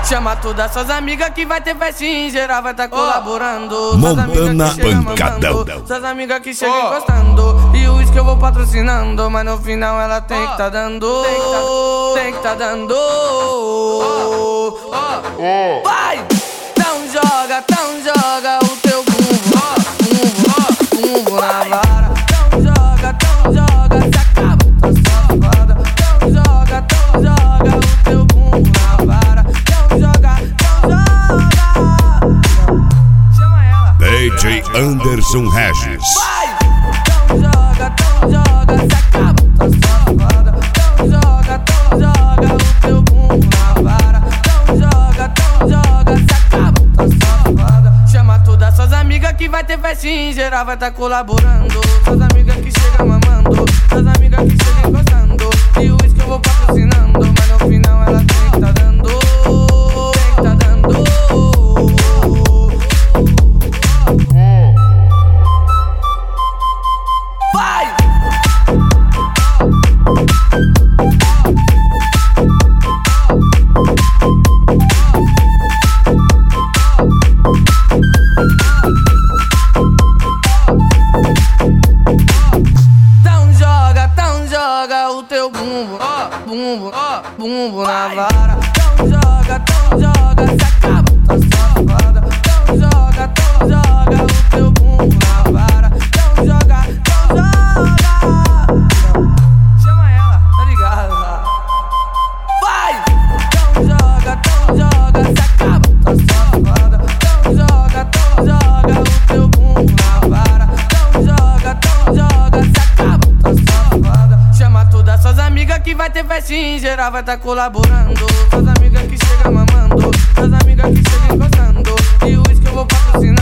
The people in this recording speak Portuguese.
Chama todas suas amigas que vai ter festinha, geral vai tá colaborando. Montana Pancadão. Suas amigas que chegam encostando. E o uísque eu vou patrocinando, mas no final ela tem que tá dando. Tem que tá dando. Vai! Então joga o teu bumbo na vara. Então joga, se acaba, tá safada. Então joga o teu bumbo na vara. Então joga. Chama ela. DJ Anderson Regis. Vai! Então joga, se acaba, tá safada. Então joga o teu bumbo na vara. Então joga, se acaba, tá safada. Chama todas suas amigas que vai ter festinha, geral vai tá colaborando. Suas amigas que chegam mamando, suas amigas que chegam encostando. E o uísque eu vou patrocinando, mas no final ela tem que tá dando. Tem que tá dando. Vai! Então joga o teu bumbo na vara. Então joga, se acaba, tá safada. Então joga o teu bumbo na vara. Então joga. Chama ela, tá ligado? Vai! Então joga, se acaba, tá safada. Então joga o teu bumbo na vara. Então joga, se acaba, tá safada. Chama todas suas amigas que vai ter festinha, geral vai tá colaborando. Suas amigas que chegam mamando, suas amigas que chegam encostando. E o uísque eu vou patrocinar.